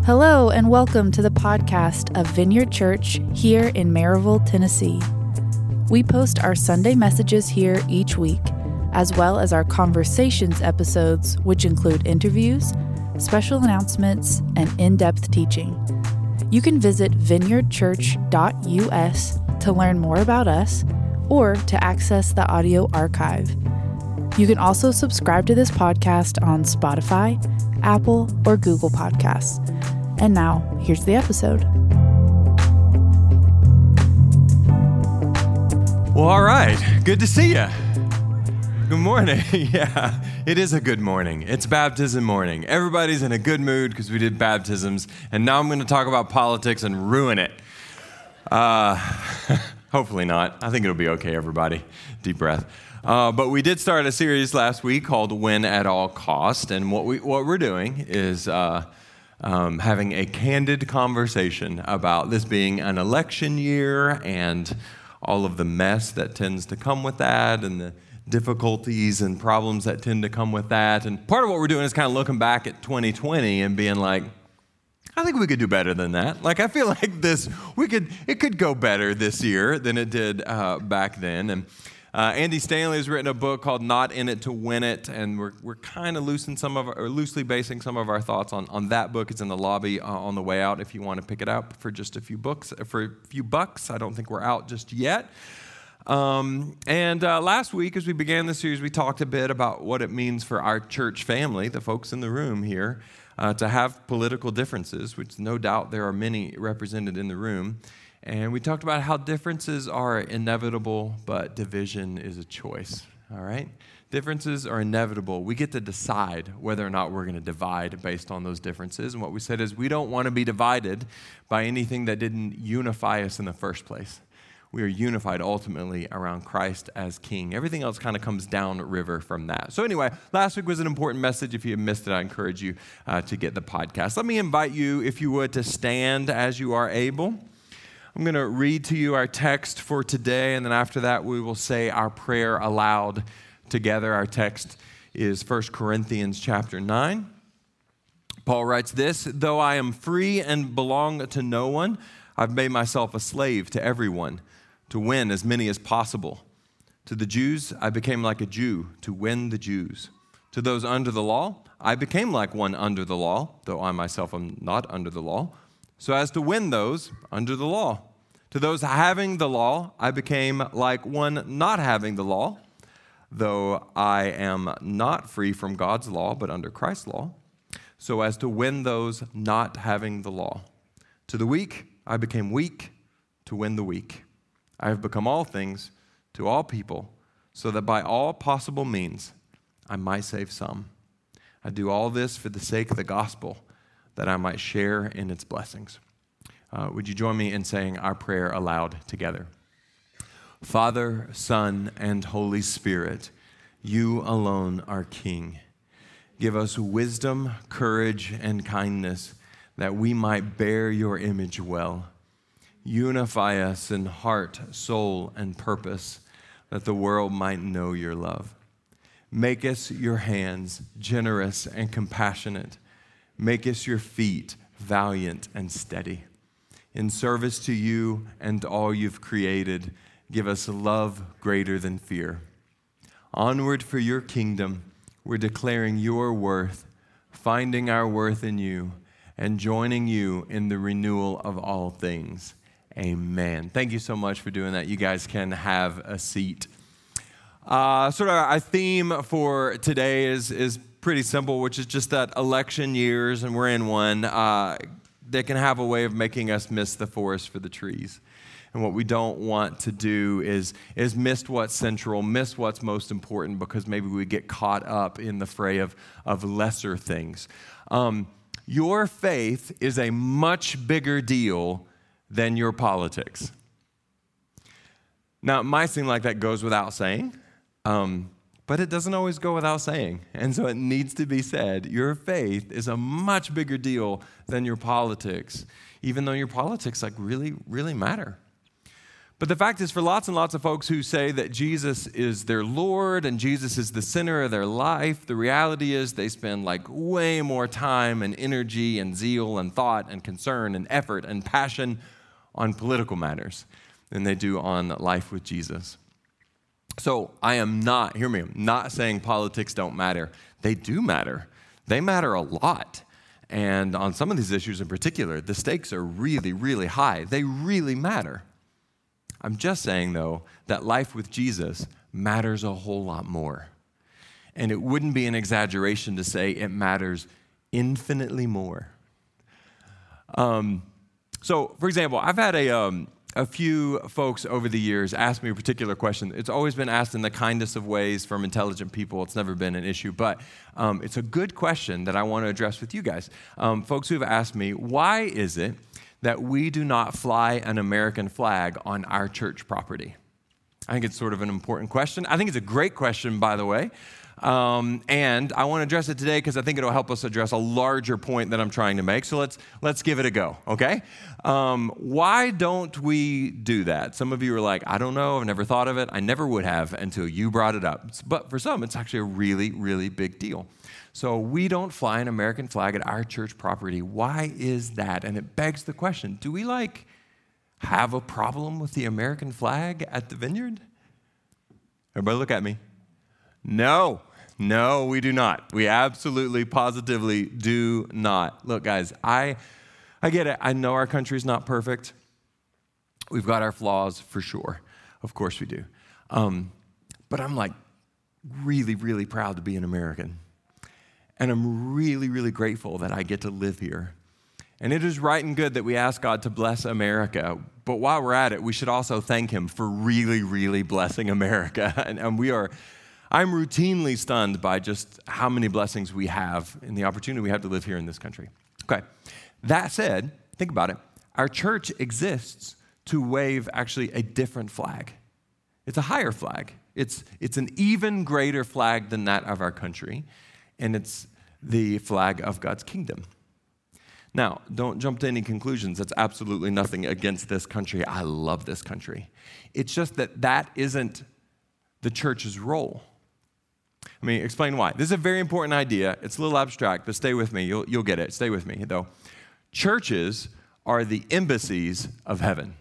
Hello and welcome to the podcast of Vineyard Church here in Maryville, Tennessee. We post our Sunday messages here each week, as well as our conversations episodes, which include interviews, special announcements, and in-depth teaching. You can visit vineyardchurch.us to learn more about us or to access the audio archive. You can also subscribe to this podcast on Spotify, Apple, or Google Podcasts. And now, here's the episode. Well, all right. Good to see you. Good morning. Yeah, it is a good morning. It's baptism morning. Everybody's in a good mood because we did baptisms. And now I'm going to talk about politics and ruin it. Hopefully not. I think it'll be okay, everybody. Deep breath. But we did start a series last week called Win at All Cost. And what we're doing is having a candid conversation about this being an election year and all of the mess that tends to come with that and the difficulties and problems that tend to come with that. And part of what we're doing is kind of looking back at 2020 and being like, I think we could do better than that. Like, I feel like it could go better this year than it did back then. And Andy Stanley has written a book called Not In It to Win It, and we're kind of loosely basing some of our thoughts on that book. It's in the lobby on the way out if you want to pick it up for just a few bucks. I don't think we're out just yet. Last week, as we began the series, we talked a bit about what it means for our church family, the folks in the room here, to have political differences, which no doubt there are many represented in the room. And we talked about how differences are inevitable, but division is a choice, all right? Differences are inevitable. We get to decide whether or not we're going to divide based on those differences. And what we said is we don't want to be divided by anything that didn't unify us in the first place. We are unified ultimately around Christ as King. Everything else kind of comes downriver from that. So anyway, last week was an important message. If you missed it, I encourage you to get the podcast. Let me invite you, if you would, to stand as you are able. I'm going to read to you our text for today, and then after that, we will say our prayer aloud together. Our text is 1 Corinthians chapter 9. Paul writes this, "Though I am free and belong to no one, I've made myself a slave to everyone to win as many as possible. To the Jews, I became like a Jew to win the Jews. To those under the law, I became like one under the law, though I myself am not under the law, so as to win those under the law. To those having the law, I became like one not having the law, though I am not free from God's law, but under Christ's law, so as to win those not having the law. To the weak, I became weak to win the weak. I have become all things to all people, so that by all possible means I might save some. I do all this for the sake of the gospel, that I might share in its blessings." Would you join me in saying our prayer aloud together? Father, Son, and Holy Spirit, you alone are King. Give us wisdom, courage, and kindness, that we might bear your image well. Unify us in heart, soul, and purpose, that the world might know your love. Make us your hands, generous and compassionate. Make us your feet, valiant and steady. In service to you and all you've created, give us love greater than fear. Onward for your kingdom, we're declaring your worth, finding our worth in you, and joining you in the renewal of all things. Amen. Thank you so much for doing that. You guys can have a seat. Sort of our theme for today is pretty simple, which is just that election years, and we're in one, they can have a way of making us miss the forest for the trees. And what we don't want to do is miss what's central, miss what's most important, because maybe we get caught up in the fray of lesser things. Your faith is a much bigger deal than your politics. Now, it might seem like that goes without saying, but it doesn't always go without saying. And so it needs to be said. Your faith is a much bigger deal than your politics, even though your politics really, really matter. But the fact is, for lots and lots of folks who say that Jesus is their Lord and Jesus is the center of their life, the reality is they spend like way more time and energy and zeal and thought and concern and effort and passion on political matters than they do on life with Jesus. So I am not, hear me, I'm not saying politics don't matter. They do matter. They matter a lot. And on some of these issues in particular, the stakes are really, really high. They really matter. I'm just saying, though, that life with Jesus matters a whole lot more. And it wouldn't be an exaggeration to say it matters infinitely more. So, for example, I've had a few folks over the years ask me a particular question. It's always been asked in the kindest of ways from intelligent people. It's never been an issue, but it's a good question that I want to address with you guys. Folks who have asked me, why is it that we do not fly an American flag on our church property? I think it's sort of an important question. I think it's a great question, by the way. And I want to address it today because I think it'll help us address a larger point that I'm trying to make. So let's give it a go, okay? Why don't we do that? Some of you are like, I don't know, I've never thought of it. I never would have until you brought it up. But for some, it's actually a really, really big deal. So we don't fly an American flag at our church property. Why is that? And it begs the question, do we have a problem with the American flag at the Vineyard? Everybody look at me. No, we do not. We absolutely, positively do not. Look, guys, I get it. I know our country's not perfect. We've got our flaws for sure. Of course we do. But I'm really, really proud to be an American. And I'm really, really grateful that I get to live here. And it is right and good that we ask God to bless America. But while we're at it, we should also thank him for really, really blessing America. And I'm routinely stunned by just how many blessings we have and the opportunity we have to live here in this country. Okay, that said, think about it. Our church exists to wave actually a different flag. It's a higher flag. It's an even greater flag than that of our country, and it's the flag of God's kingdom. Now, don't jump to any conclusions. That's absolutely nothing against this country. I love this country. It's just that isn't the church's role. Let me explain why. This is a very important idea. It's a little abstract, but stay with me. You'll get it. Stay with me, though. Churches are the embassies of heaven.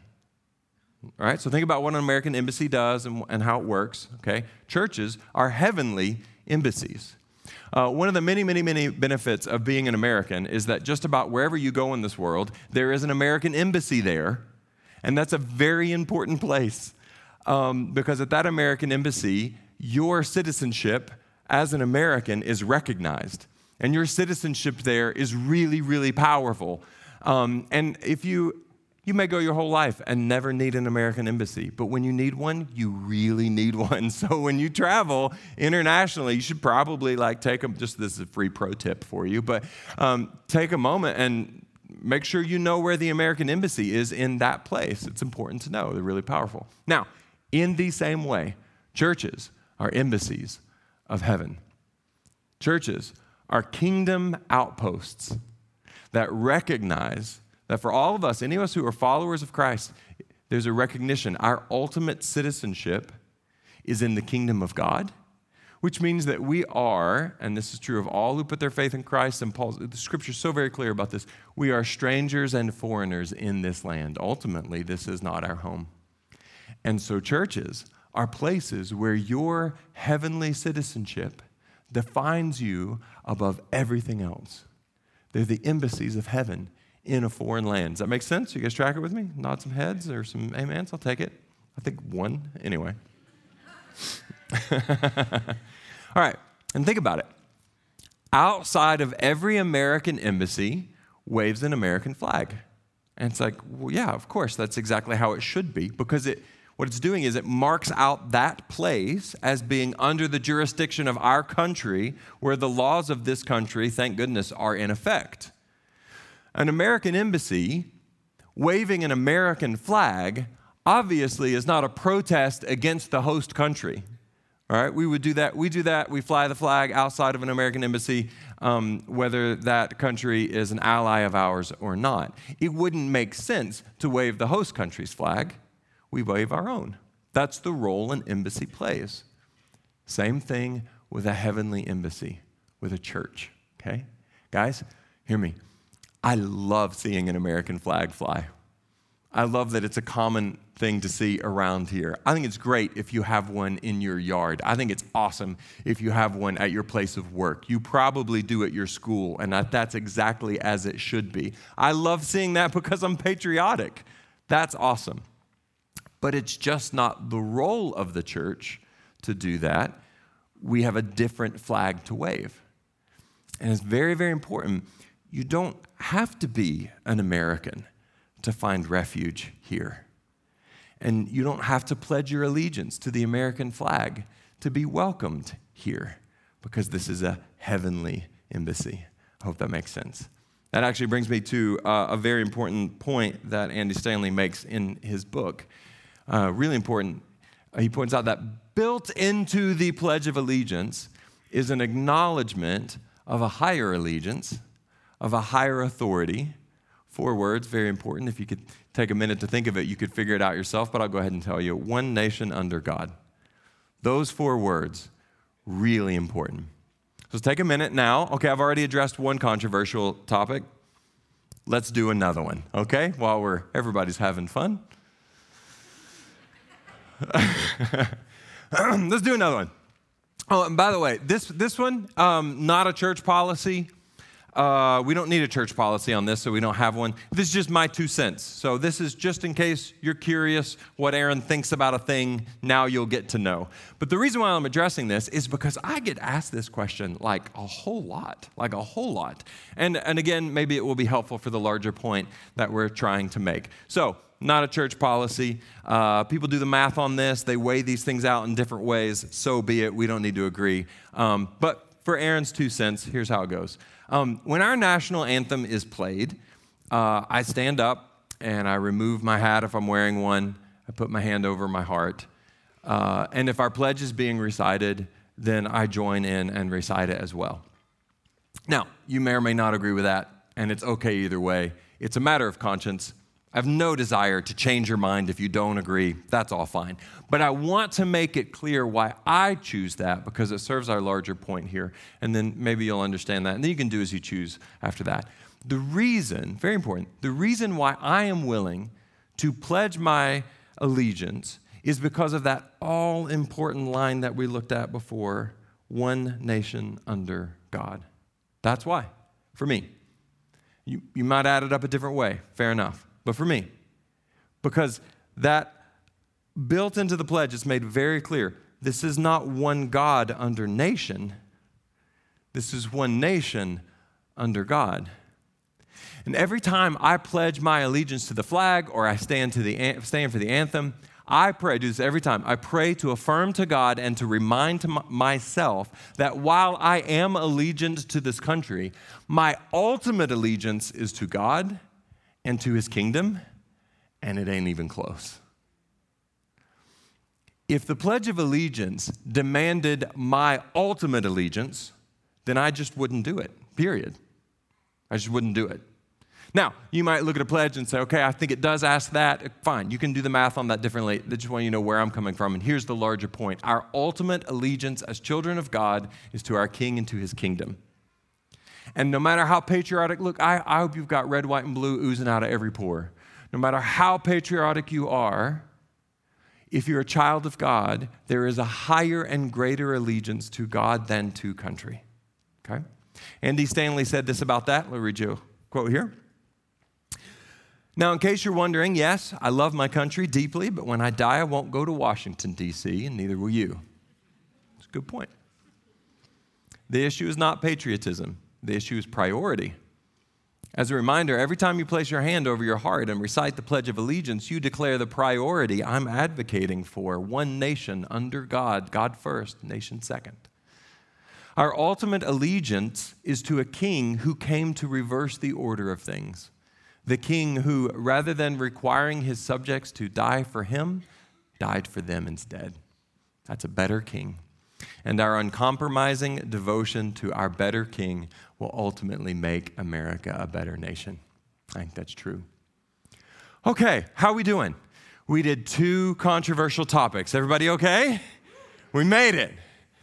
All right? So think about what an American embassy does and how it works, okay? Churches are heavenly embassies. One of the many, many, many benefits of being an American is that just about wherever you go in this world, there is an American embassy there, and that's a very important place because at that American embassy, your citizenship as an American is recognized, and your citizenship there is really, really powerful. And if you may go your whole life and never need an American embassy, but when you need one, you really need one. So when you travel internationally, you should probably this is a free pro tip for you, but take a moment and make sure you know where the American embassy is in that place. It's important to know. They're really powerful. Now, in the same way, churches are embassies of heaven. Churches are kingdom outposts that recognize that for all of us, any of us who are followers of Christ, there's a recognition. Our ultimate citizenship is in the kingdom of God, which means that we are, and this is true of all who put their faith in Christ, and the scripture is so very clear about this, we are strangers and foreigners in this land. Ultimately, this is not our home. And so churches are places where your heavenly citizenship defines you above everything else. They're the embassies of heaven in a foreign land. Does that make sense? You guys track it with me? Nod some heads or some amens? I'll take it. I think one. Anyway. All right. And think about it. Outside of every American embassy waves an American flag. And it's like, well, yeah, of course, that's exactly how it should be, because what it's doing is it marks out that place as being under the jurisdiction of our country, where the laws of this country, thank goodness, are in effect. An American embassy waving an American flag obviously is not a protest against the host country. All right, we would do that. We do that. We fly the flag outside of an American embassy, whether that country is an ally of ours or not. It wouldn't make sense to wave the host country's flag. we wave our own. That's the role an embassy plays. Same thing with a heavenly embassy, with a church, okay? Guys, hear me. I love seeing an American flag fly. I love that it's a common thing to see around here. I think it's great if you have one in your yard. I think it's awesome if you have one at your place of work. You probably do at your school, and that's exactly as it should be. I love seeing that because I'm patriotic. That's awesome. But it's just not the role of the church to do that. We have a different flag to wave. And it's very, very important. You don't have to be an American to find refuge here. And you don't have to pledge your allegiance to the American flag to be welcomed here, because this is a heavenly embassy. I hope that makes sense. That actually brings me to a very important point that Andy Stanley makes in his book. Really important. He points out that built into the Pledge of Allegiance is an acknowledgement of a higher allegiance, of a higher authority. 4 words, very important. If you could take a minute to think of it, you could figure it out yourself, but I'll go ahead and tell you. One nation under God. Those 4 words, really important. So take a minute now. Okay, I've already addressed one controversial topic. Let's do another one, okay? While everybody's having fun. Let's do another one. Oh, and by the way, this one, not a church policy. We don't need a church policy on this, so we don't have one. This is just my 2 cents. So this is just in case you're curious what Aaron thinks about a thing, now you'll get to know. But the reason why I'm addressing this is because I get asked this question like a whole lot. And again, maybe it will be helpful for the larger point that we're trying to make. So, not a church policy. People do the math on this. They weigh these things out in different ways. So be it. We don't need to agree. But for Aaron's 2 cents, here's how it goes. When our national anthem is played, I stand up and I remove my hat if I'm wearing one. I put my hand over my heart. And if our pledge is being recited, then I join in and recite it as well. Now, you may or may not agree with that, and it's okay either way. It's a matter of conscience. I have no desire to change your mind if you don't agree. That's all fine. But I want to make it clear why I choose that, because it serves our larger point here. And then maybe you'll understand that. And then you can do as you choose after that. The reason, very important, the reason why I am willing to pledge my allegiance is because of that all-important line that we looked at before, one nation under God. That's why, for me. You might add it up a different way, fair enough. But for me, because that built into the pledge, it's made very clear, this is not one God under nation. This is one nation under God. And every time I pledge my allegiance to the flag or I stand for the anthem, I pray, I do this every time, I pray to affirm to God and to remind to myself that while I am allegiant to this country, my ultimate allegiance is to God and to his kingdom, and it ain't even close. If the Pledge of Allegiance demanded my ultimate allegiance, then I just wouldn't do it, period. I just wouldn't do it. Now, you might look at a pledge and say, okay, I think it does ask that. Fine, you can do the math on that differently. I just want you to know where I'm coming from, and here's the larger point. Our ultimate allegiance as children of God is to our King and to his kingdom. And no matter how patriotic, look, I hope you've got red, white, and blue oozing out of every pore. No matter how patriotic you are, if you're a child of God, there is a higher and greater allegiance to God than to country. Okay? Andy Stanley said this about that. Let me read you a quote here. Now, in case you're wondering, yes, I love my country deeply, but when I die, I won't go to Washington, D.C., and neither will you. It's a good point. The issue is not patriotism. The issue is priority. As a reminder, every time you place your hand over your heart and recite the Pledge of Allegiance, you declare the priority I'm advocating for: one nation under God, God first, nation second. Our ultimate allegiance is to a king who came to reverse the order of things. The king who, rather than requiring his subjects to die for him, died for them instead. That's a better king. And our uncompromising devotion to our better king will ultimately make America a better nation. I think that's true. Okay, how are we doing? We did 2 controversial topics. Everybody okay? We made it.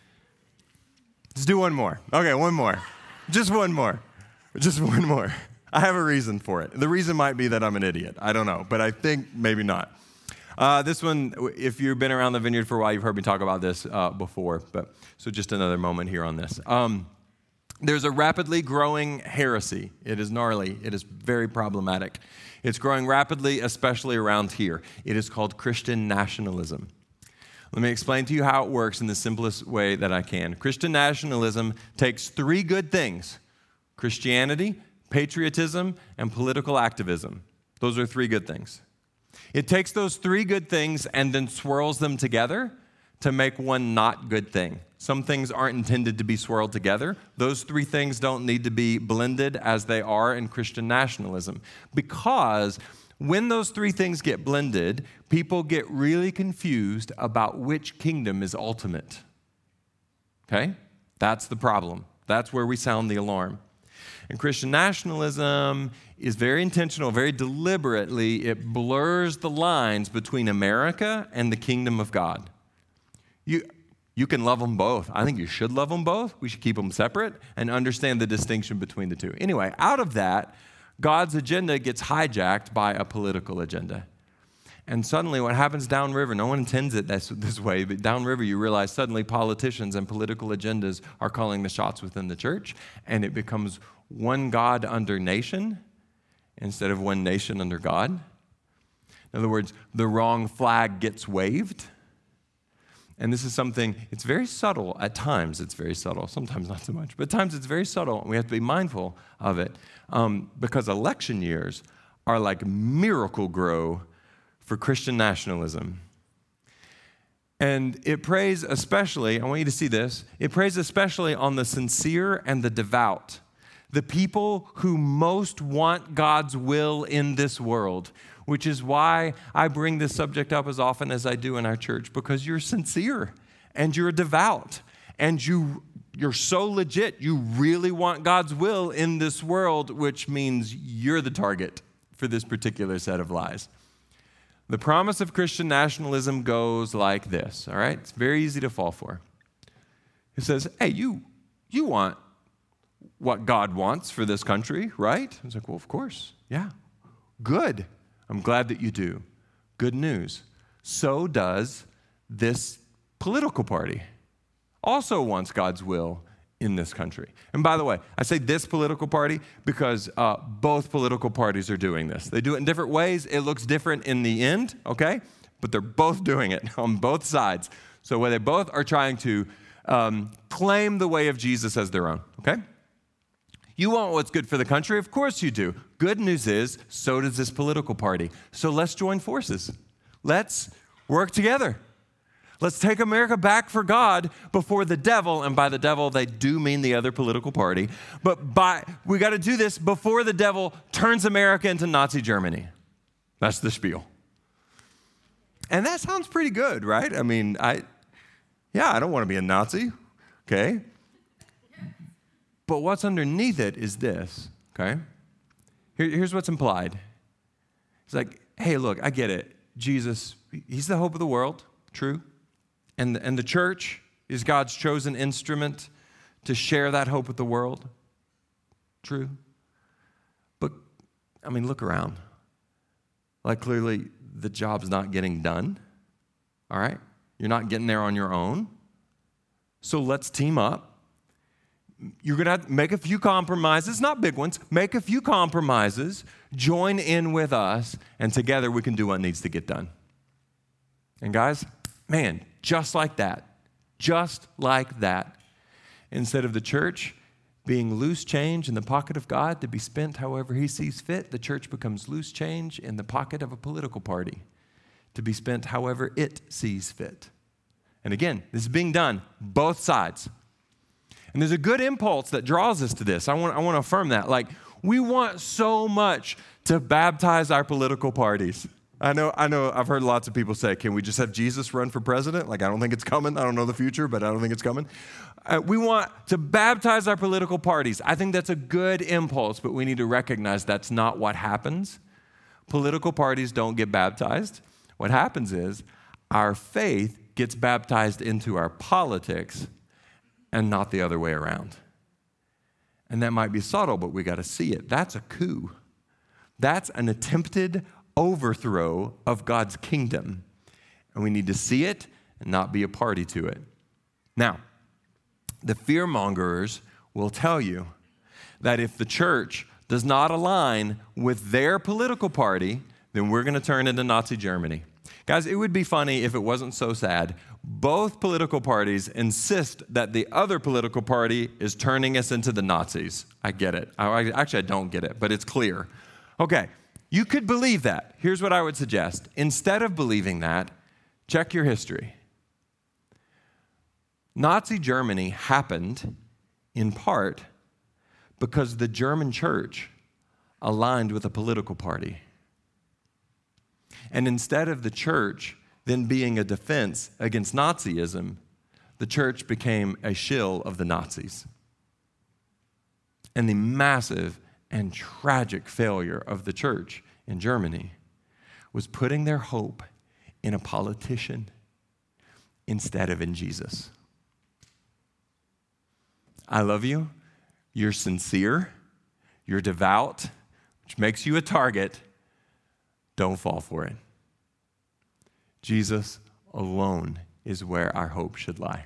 Let's do one more. Okay, one more. Just one more. Just one more. I have a reason for it. The reason might be that I'm an idiot. I don't know, but I think maybe not. This one, if you've been around the Vineyard for a while, you've heard me talk about this before, so just another moment here on this. There's a rapidly growing heresy. It is gnarly. It is very problematic. It's growing rapidly, especially around here. It is called Christian nationalism. Let me explain to you how it works in the simplest way that I can. Christian nationalism takes 3 good things: Christianity, patriotism, and political activism. Those are 3 good things. It takes those 3 good things and then swirls them together to make one not good thing. Some things aren't intended to be swirled together. Those 3 things don't need to be blended as they are in Christian nationalism. Because when those 3 things get blended, people get really confused about which kingdom is ultimate. Okay? That's the problem. That's where we sound the alarm. And Christian nationalism is very intentional, very deliberately. It blurs the lines between America and the kingdom of God. You can love them both. I think you should love them both. We should keep them separate and understand the distinction between the 2. Anyway, out of that, God's agenda gets hijacked by a political agenda. And suddenly what happens downriver, no one intends it this way, but downriver you realize suddenly politicians and political agendas are calling the shots within the church, and it becomes one God under nation instead of one nation under God. In other words, the wrong flag gets waved. And this is something, it's very subtle. At times it's very subtle, sometimes not so much. But at times it's very subtle, and we have to be mindful of it because election years are like Miracle-Gro for Christian nationalism. And it preys especially, I want you to see this, it preys especially on the sincere and the devout, the people who most want God's will in this world, which is why I bring this subject up as often as I do in our church, because you're sincere and you're devout and you're so legit. You really want God's will in this world, which means you're the target for this particular set of lies. The promise of Christian nationalism goes like this, all right? It's very easy to fall for. It says, hey, you want what God wants for this country, right? I was like, well, of course, yeah. Good. I'm glad that you do. Good news. So does this political party. Also wants God's will in this country. And by the way, I say this political party because both political parties are doing this. They do it in different ways. It looks different in the end, okay? But they're both doing it on both sides. So where they both are trying to claim the way of Jesus as their own, okay? You want what's good for the country? Of course you do. Good news is, so does this political party. So let's join forces. Let's work together. Let's take America back for God before the devil, and by the devil, they do mean the other political party. But we got to do this before the devil turns America into Nazi Germany. That's the spiel. And that sounds pretty good, right? I mean, I don't want to be a Nazi, okay? But what's underneath it is this, okay? Here's what's implied. It's like, hey, look, I get it. Jesus, he's the hope of the world, true. And the church is God's chosen instrument to share that hope with the world, true. But, I mean, look around. Like, clearly, the job's not getting done, all right? You're not getting there on your own. So let's team up. You're going to have to make a few compromises, not big ones. Make a few compromises, join in with us, and together we can do what needs to get done. And guys, man, just like that, instead of the church being loose change in the pocket of God to be spent however he sees fit, the church becomes loose change in the pocket of a political party to be spent however it sees fit. And again, this is being done both sides. And there's a good impulse that draws us to this. I want to affirm that. Like, we want so much to baptize our political parties. I know, I've heard lots of people say, can we just have Jesus run for president? Like, I don't think it's coming. I don't know the future, but I don't think it's coming. We want to baptize our political parties. I think that's a good impulse, but we need to recognize that's not what happens. Political parties don't get baptized. What happens is our faith gets baptized into our politics and not the other way around. And that might be subtle, but we got to see it. That's a coup. That's an attempted overthrow of God's kingdom. And we need to see it and not be a party to it. Now, the fearmongers will tell you that if the church does not align with their political party, then we're going to turn into Nazi Germany. Guys, it would be funny if it wasn't so sad. Both political parties insist that the other political party is turning us into the Nazis. I get it. Actually, I don't get it, but it's clear. Okay, you could believe that. Here's what I would suggest. Instead of believing that, check your history. Nazi Germany happened in part because the German church aligned with a political party. And instead of the church then being a defense against Nazism, the church became a shill of the Nazis. And the massive and tragic failure of the church in Germany was putting their hope in a politician instead of in Jesus. I love you. You're sincere. You're devout, which makes you a target. Don't fall for it. Jesus alone is where our hope should lie.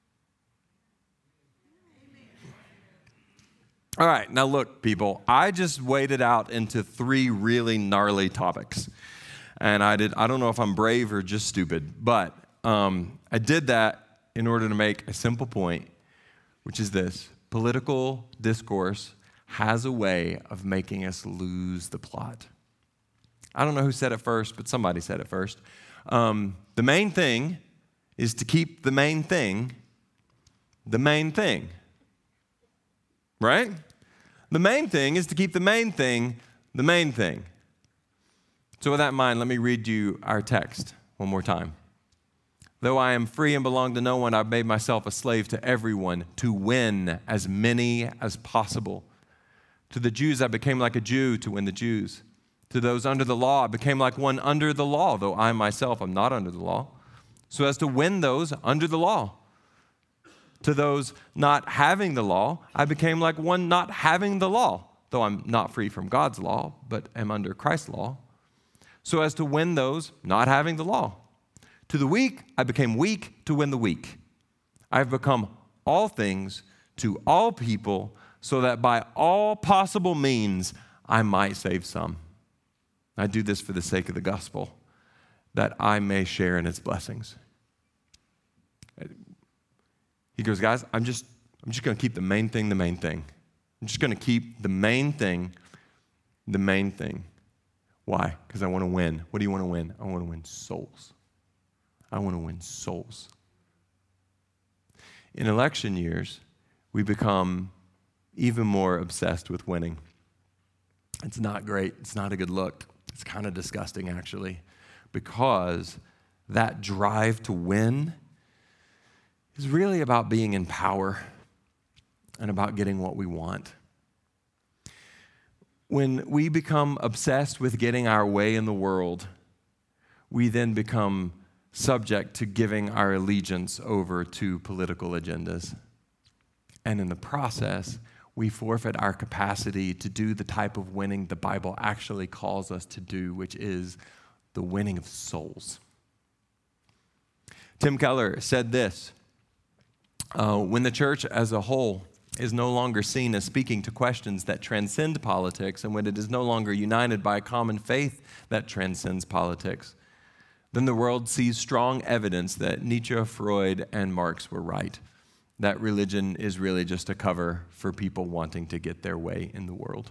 All right, now look, people, I just waded out into 3 really gnarly topics. And I don't know if I'm brave or just stupid, but I did that in order to make a simple point, which is this: political discourse has a way of making us lose the plot. I don't know who said it first, but somebody said it first. The main thing is to keep the main thing, right? The main thing is to keep the main thing, the main thing. So with that in mind, let me read you our text one more time. Though I am free and belong to no one, I've made myself a slave to everyone to win as many as possible. To the Jews, I became like a Jew to win the Jews. To those under the law, I became like one under the law, though I myself am not under the law, so as to win those under the law. To those not having the law, I became like one not having the law, though I'm not free from God's law, but am under Christ's law, so as to win those not having the law. To the weak, I became weak to win the weak. I have become all things to all people, so that by all possible means I might save some. I do this for the sake of the gospel, that I may share in its blessings. He goes, guys, I'm just going to keep the main thing the main thing. I'm just going to keep the main thing the main thing. Why? Because I want to win. What do you want to win? I want to win souls. I want to win souls. In election years, we become even more obsessed with winning. It's not great. It's not a good look. It's kind of disgusting, actually, because that drive to win is really about being in power and about getting what we want. When we become obsessed with getting our way in the world, we then become subject to giving our allegiance over to political agendas. And in the process, we forfeit our capacity to do the type of winning the Bible actually calls us to do, which is the winning of souls. Tim Keller said this: when the church as a whole is no longer seen as speaking to questions that transcend politics, and when it is no longer united by a common faith that transcends politics, then the world sees strong evidence that Nietzsche, Freud, and Marx were right, that religion is really just a cover for people wanting to get their way in the world.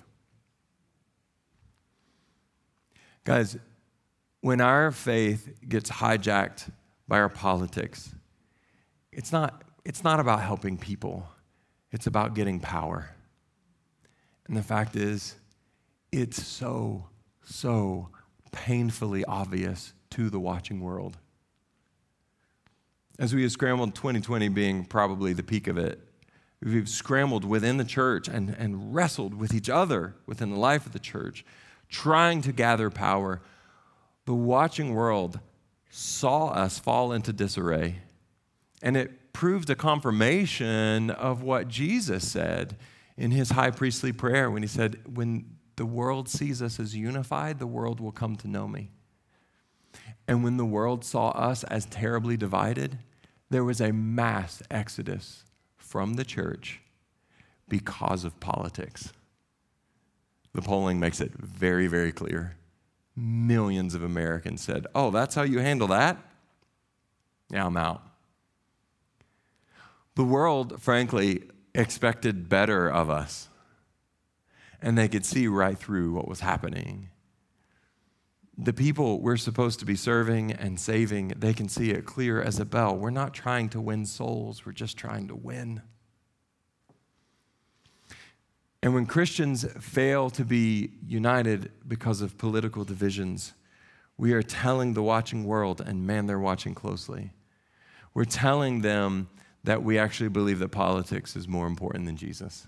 Guys, when our faith gets hijacked by our politics, it's not about helping people. It's about getting power. And the fact is, it's so painfully obvious to the watching world. As we have scrambled, 2020 being probably the peak of it, we've scrambled within the church and wrestled with each other within the life of the church, trying to gather power. The watching world saw us fall into disarray. And it proved a confirmation of what Jesus said in his high priestly prayer when he said, when the world sees us as unified, the world will come to know me. And when the world saw us as terribly divided, there was a mass exodus from the church because of politics. The polling makes it very, very clear. Millions of Americans said, oh, that's how you handle that? Yeah, I'm out. The world, frankly, expected better of us. And they could see right through what was happening. The people we're supposed to be serving and saving, they can see it clear as a bell. We're not trying to win souls, we're just trying to win. And when Christians fail to be united because of political divisions, we are telling the watching world, and man, they're watching closely. We're telling them that we actually believe that politics is more important than Jesus.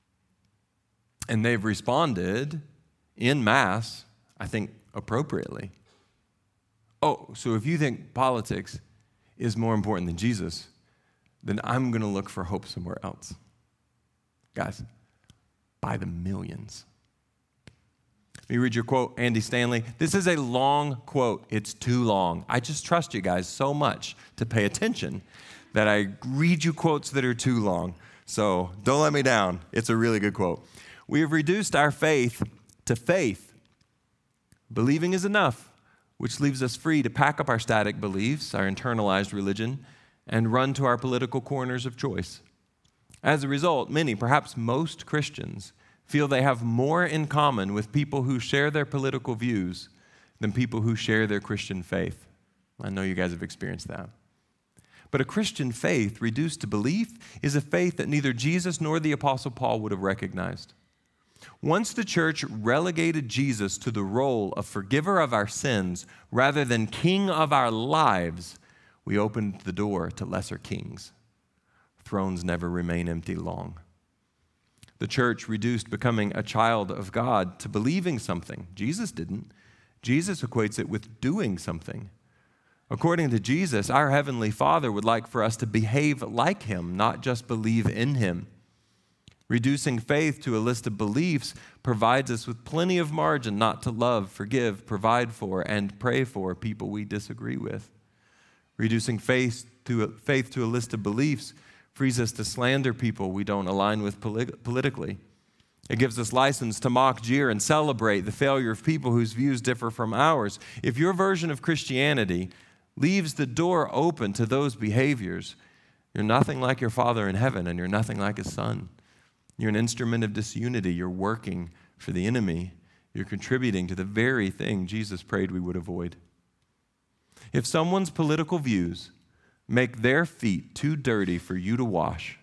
And they've responded en masse, I think appropriately. Oh, so if you think politics is more important than Jesus, then I'm going to look for hope somewhere else. Guys, by the millions. Let me read your quote, Andy Stanley. This is a long quote. It's too long. I just trust you guys so much to pay attention that I read you quotes that are too long. So don't let me down. It's a really good quote. We have reduced our faith to faith. Believing is enough, which leaves us free to pack up our static beliefs, our internalized religion, and run to our political corners of choice. As a result, many, perhaps most Christians, feel they have more in common with people who share their political views than people who share their Christian faith. I know you guys have experienced that. But a Christian faith reduced to belief is a faith that neither Jesus nor the Apostle Paul would have recognized. Once the church relegated Jesus to the role of forgiver of our sins rather than king of our lives, we opened the door to lesser kings. Thrones never remain empty long. The church reduced becoming a child of God to believing something. Jesus didn't. Jesus equates it with doing something. According to Jesus, our Heavenly Father would like for us to behave like Him, not just believe in Him. Reducing faith to a list of beliefs provides us with plenty of margin not to love, forgive, provide for, and pray for people we disagree with. Reducing faith to a list of beliefs frees us to slander people we don't align with politically. It gives us license to mock, jeer, and celebrate the failure of people whose views differ from ours. If your version of Christianity leaves the door open to those behaviors, you're nothing like your Father in heaven, and you're nothing like His Son. You're an instrument of disunity. You're working for the enemy. You're contributing to the very thing Jesus prayed we would avoid. If someone's political views make their feet too dirty for you to wash,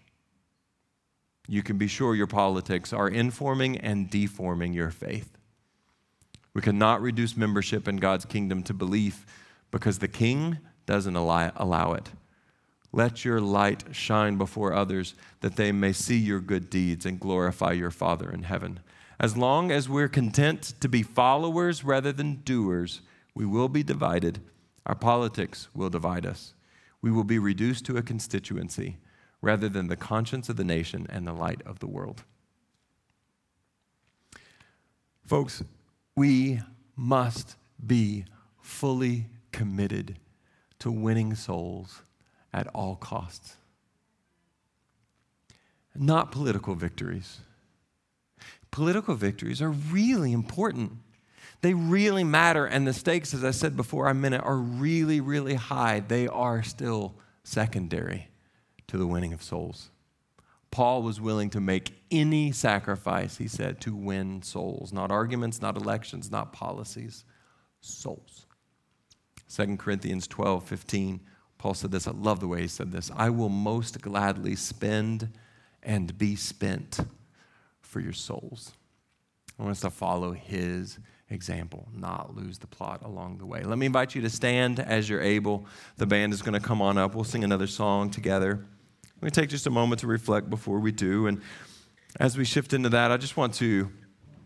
you can be sure your politics are informing and deforming your faith. We cannot reduce membership in God's kingdom to belief because the King doesn't allow it. Let your light shine before others that they may see your good deeds and glorify your Father in heaven. As long as we're content to be followers rather than doers, we will be divided. Our politics will divide us. We will be reduced to a constituency rather than the conscience of the nation and the light of the world. Folks, we must be fully committed to winning souls at all costs. Not political victories. Political victories are really important. They really matter, and the stakes, as I said before a minute, are really, really high. They are still secondary to the winning of souls. Paul was willing to make any sacrifice, he said, to win souls. Not arguments, not elections, not policies, souls. 2 Corinthians 12:15, Paul said this. I love the way he said this. I will most gladly spend and be spent for your souls. I want us to follow his example, not lose the plot along the way. Let me invite you to stand as you're able. The band is going to come on up. We'll sing another song together. We're going to take just a moment to reflect before we do. And as we shift into that, I just want to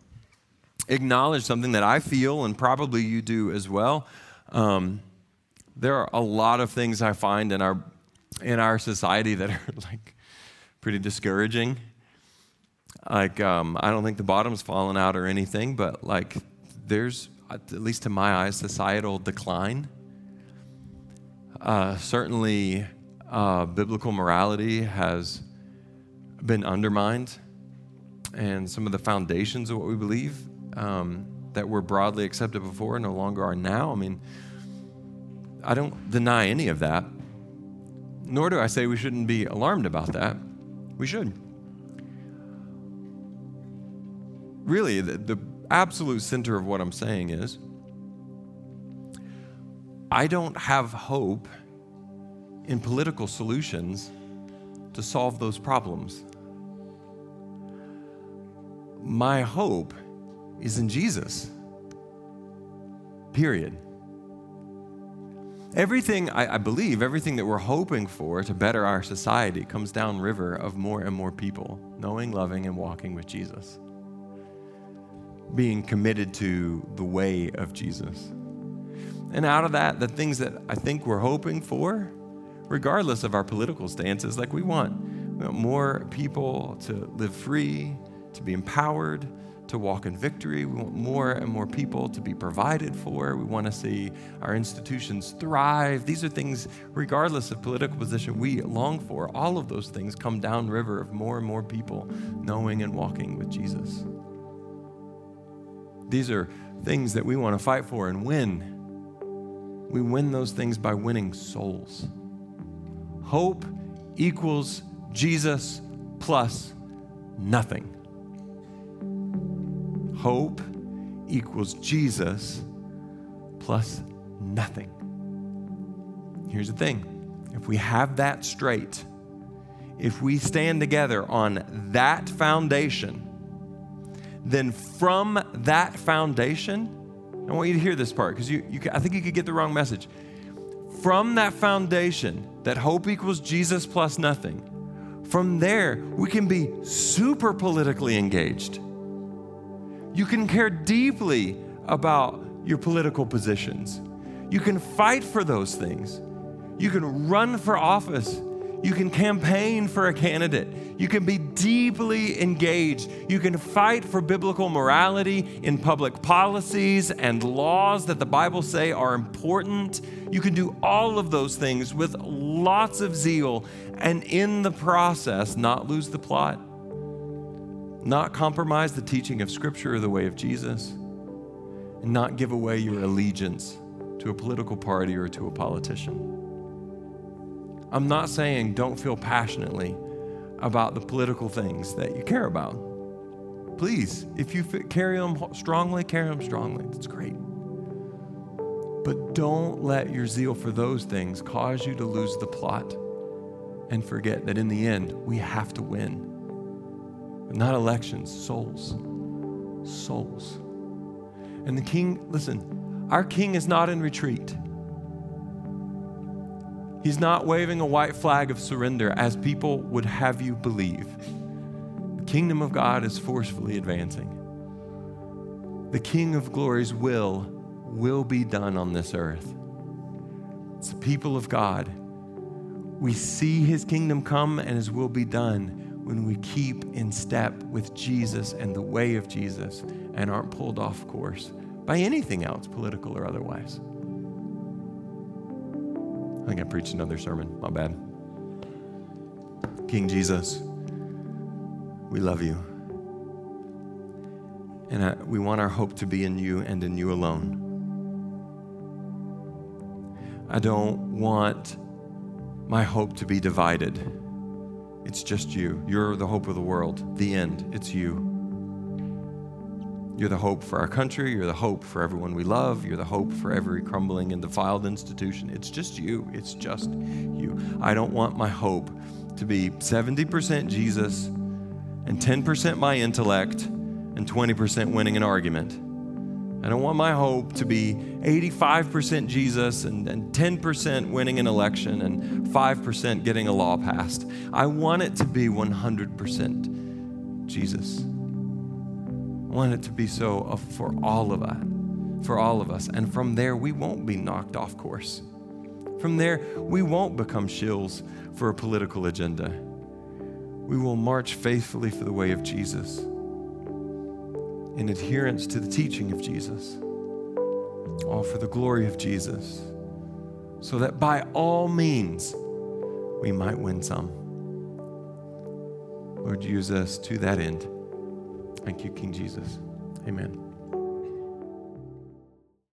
acknowledge something that I feel, and probably you do as well. There are a lot of things I find in our society that are like pretty discouraging. Like, I don't think the bottom's fallen out or anything, but like there's, at least to my eyes, societal decline. Certainly, biblical morality has been undermined, and some of the foundations of what we believe that were broadly accepted before no longer are now. I mean, I don't deny any of that, nor do I say we shouldn't be alarmed about that. We should. Really, the absolute center of what I'm saying is, I don't have hope in political solutions to solve those problems. My hope is in Jesus. Period. Everything, I believe, everything that we're hoping for to better our society comes downriver of more and more people knowing, loving, and walking with Jesus. Being committed to the way of Jesus. And out of that, the things that I think we're hoping for, regardless of our political stances, like we want more people to live free, to be empowered, to walk in victory. We want more and more people to be provided for. We want to see our institutions thrive. These are things, regardless of political position, we long for. All of those things come downriver of more and more people knowing and walking with Jesus. These are things that we want to fight for and win. We win those things by winning souls. Hope equals Jesus plus nothing. Hope equals Jesus plus nothing. Here's the thing. If we have that straight, if we stand together on that foundation, then from that foundation, I want you to hear this part because I think you could get the wrong message. From that foundation, that hope equals Jesus plus nothing, from there, we can be super politically engaged. You can care deeply about your political positions. You can fight for those things. You can run for office. You can campaign for a candidate. You can be deeply engaged. You can fight for biblical morality in public policies and laws that the Bible say are important. You can do all of those things with lots of zeal and in the process not lose the plot, not compromise the teaching of Scripture or the way of Jesus, and not give away your allegiance to a political party or to a politician. I'm not saying don't feel passionately about the political things that you care about. Please, if you carry them strongly, carry them strongly. That's great. But don't let your zeal for those things cause you to lose the plot and forget that in the end, we have to win. But not elections, souls. Souls. And the king, listen, our king is not in retreat. He's not waving a white flag of surrender as people would have you believe. The kingdom of God is forcefully advancing. The King of Glory's will be done on this earth. It's the people of God. We see his kingdom come and his will be done when we keep in step with Jesus and the way of Jesus and aren't pulled off course by anything else, political or otherwise. I think I preached another sermon. My bad. King Jesus, we love you. And we want our hope to be in you and in you alone. I don't want my hope to be divided. It's just you. You're the hope of the world. The end. It's you. You're the hope for our country. You're the hope for everyone we love. You're the hope for every crumbling and defiled institution. It's just you. It's just you. I don't want my hope to be 70% Jesus and 10% my intellect and 20% winning an argument. I don't want my hope to be 85% Jesus and 10% winning an election and 5% getting a law passed. I want it to be 100% Jesus. I want it to be so for all of us. And from there, we won't be knocked off course. From there, we won't become shills for a political agenda. We will march faithfully for the way of Jesus in adherence to the teaching of Jesus, all for the glory of Jesus, so that by all means we might win some. Lord, use us to that end. Thank you, King Jesus. Amen.